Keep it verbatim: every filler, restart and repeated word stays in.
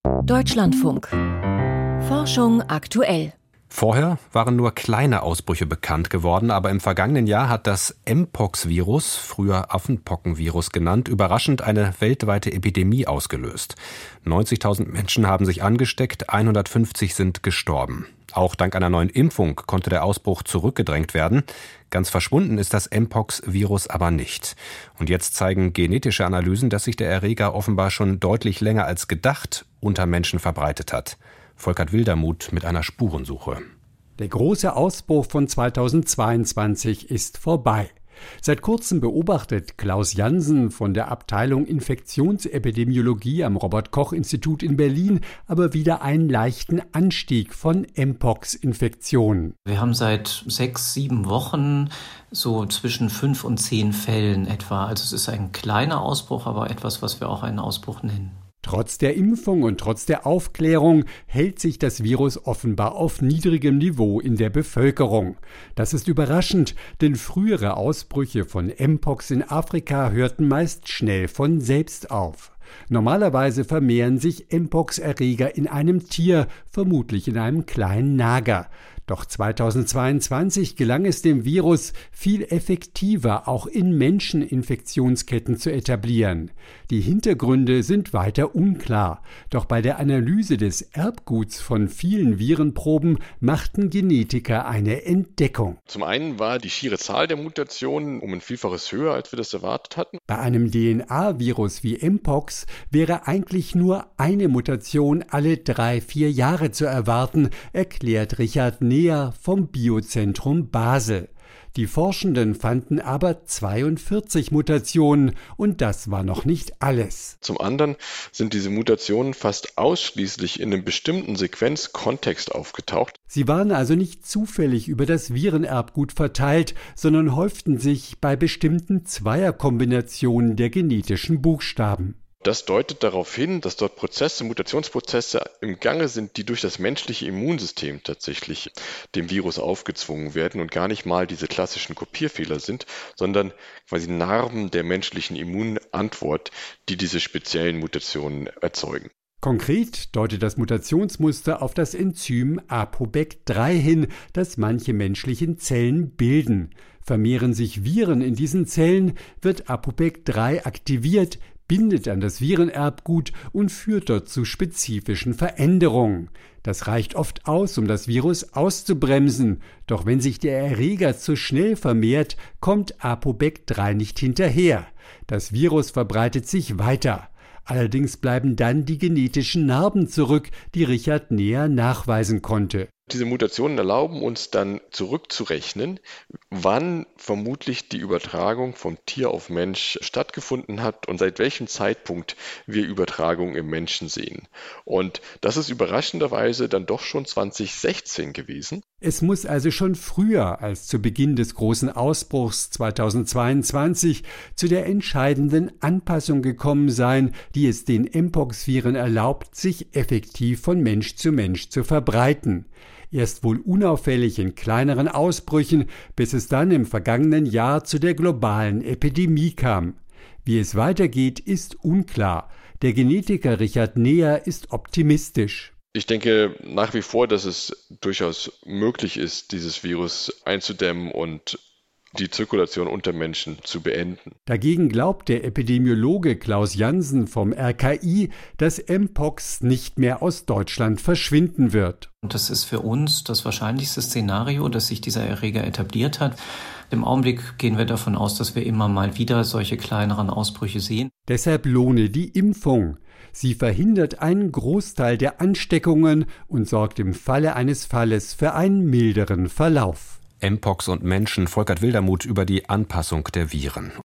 Deutschlandfunk. Forschung aktuell. Vorher waren nur kleine Ausbrüche bekannt geworden, aber im vergangenen Jahr hat das Mpox-Virus, früher Affenpockenvirus genannt, überraschend eine weltweite Epidemie ausgelöst. neunzigtausend Menschen haben sich angesteckt, hundertfünfzig sind gestorben. Auch dank einer neuen Impfung konnte der Ausbruch zurückgedrängt werden. Ganz verschwunden ist das Mpox-Virus aber nicht. Und jetzt zeigen genetische Analysen, dass sich der Erreger offenbar schon deutlich länger als gedacht unter Menschen verbreitet hat. Volkert Wildermuth mit einer Spurensuche. Der große Ausbruch von zweitausendzweiundzwanzig ist vorbei. Seit kurzem beobachtet Klaus Jansen von der Abteilung Infektionsepidemiologie am Robert-Koch-Institut in Berlin aber wieder einen leichten Anstieg von Mpox-Infektionen. Wir haben seit sechs, sieben Wochen so zwischen fünf und zehn Fällen etwa. Also es ist ein kleiner Ausbruch, aber etwas, was wir auch einen Ausbruch nennen. Trotz der Impfung und trotz der Aufklärung hält sich das Virus offenbar auf niedrigem Niveau in der Bevölkerung. Das ist überraschend, denn frühere Ausbrüche von Mpox in Afrika hörten meist schnell von selbst auf. Normalerweise vermehren sich Mpox-Erreger in einem Tier, vermutlich in einem kleinen Nager. Doch zweitausendzweiundzwanzig gelang es dem Virus, viel effektiver auch in Menschen Infektionsketten zu etablieren. Die Hintergründe sind weiter unklar. Doch bei der Analyse des Erbguts von vielen Virenproben machten Genetiker eine Entdeckung. Zum einen war die schiere Zahl der Mutationen um ein Vielfaches höher, als wir das erwartet hatten. Bei einem D N A-Virus wie Mpox wäre eigentlich nur eine Mutation alle drei, vier Jahre zu erwarten, erklärt Richard Neher vom Biozentrum Basel. Die Forschenden fanden aber zweiundvierzig Mutationen und das war noch nicht alles. Zum anderen sind diese Mutationen fast ausschließlich in einem bestimmten Sequenzkontext aufgetaucht. Sie waren also nicht zufällig über das Virenerbgut verteilt, sondern häuften sich bei bestimmten Zweierkombinationen der genetischen Buchstaben. Das deutet darauf hin, dass dort Prozesse, Mutationsprozesse im Gange sind, die durch das menschliche Immunsystem tatsächlich dem Virus aufgezwungen werden und gar nicht mal diese klassischen Kopierfehler sind, sondern quasi Narben der menschlichen Immunantwort, die diese speziellen Mutationen erzeugen. Konkret deutet das Mutationsmuster auf das Enzym A P O B E C drei hin, das manche menschlichen Zellen bilden. Vermehren sich Viren in diesen Zellen, wird A P O B E C drei aktiviert, bindet an das Virenerbgut und führt dort zu spezifischen Veränderungen. Das reicht oft aus, um das Virus auszubremsen. Doch wenn sich der Erreger zu schnell vermehrt, kommt A P O B E C drei nicht hinterher. Das Virus verbreitet sich weiter. Allerdings bleiben dann die genetischen Narben zurück, die Richard Neher nachweisen konnte. Diese Mutationen erlauben uns dann zurückzurechnen, wann vermutlich die Übertragung vom Tier auf Mensch stattgefunden hat und seit welchem Zeitpunkt wir Übertragung im Menschen sehen. Und das ist überraschenderweise dann doch schon zweitausendsechzehn gewesen. Es muss also schon früher als zu Beginn des großen Ausbruchs zweitausendzweiundzwanzig zu der entscheidenden Anpassung gekommen sein, die es den Mpox-Viren erlaubt, sich effektiv von Mensch zu Mensch zu verbreiten. Erst wohl unauffällig in kleineren Ausbrüchen, bis es dann im vergangenen Jahr zu der globalen Epidemie kam. Wie es weitergeht, ist unklar. Der Genetiker Richard Neher ist optimistisch. Ich denke nach wie vor, dass es durchaus möglich ist, dieses Virus einzudämmen und die Zirkulation unter Menschen zu beenden. Dagegen glaubt der Epidemiologe Klaus Jansen vom R K I, dass Mpox nicht mehr aus Deutschland verschwinden wird. Und das ist für uns das wahrscheinlichste Szenario, dass sich dieser Erreger etabliert hat. Im Augenblick gehen wir davon aus, dass wir immer mal wieder solche kleineren Ausbrüche sehen. Deshalb lohne die Impfung. Sie verhindert einen Großteil der Ansteckungen und sorgt im Falle eines Falles für einen milderen Verlauf. Mpox und Menschen, Volkert Wildermuth über die Anpassung der Viren.